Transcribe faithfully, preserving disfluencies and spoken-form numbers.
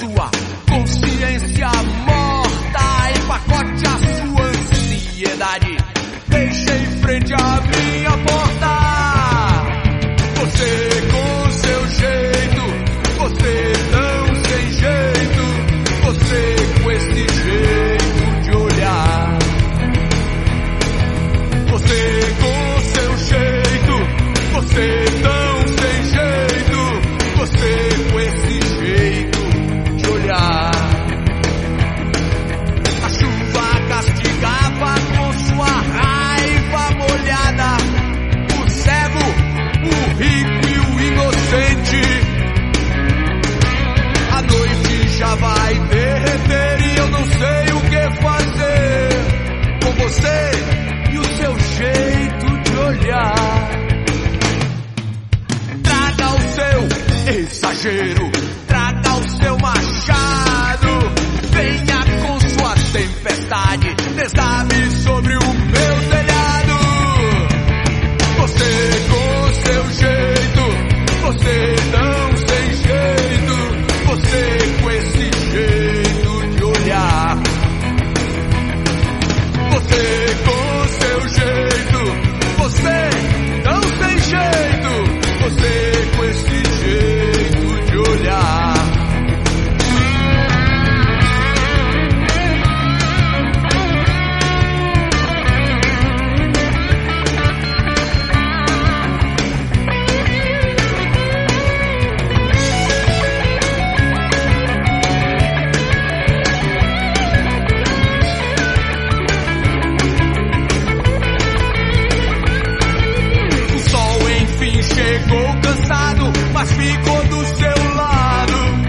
sua consciência morta, empacote a sua ansiedade, deixe em frente a minha porta. Você com seu jeito, você tão sem jeito, você com esse jeito de olhar. Você com seu jeito, você tão sem jeito, você com esse jeito de olhar. A chuva castigava com sua raiva molhada o cego, o rico e o inocente. A noite já vai derreter e eu não sei o que fazer com você e o seu jeito de olhar. Traga o seu exagero, traga o seu machado, venha com sua tempestade, desame sobre o meu telhado. Você com seu jeito, você tão sem jeito, você com esse jeito de olhar. Você com seu jeito, você tão sem jeito, você com esse jeito de olhar. Chegou cansado, mas ficou do seu lado.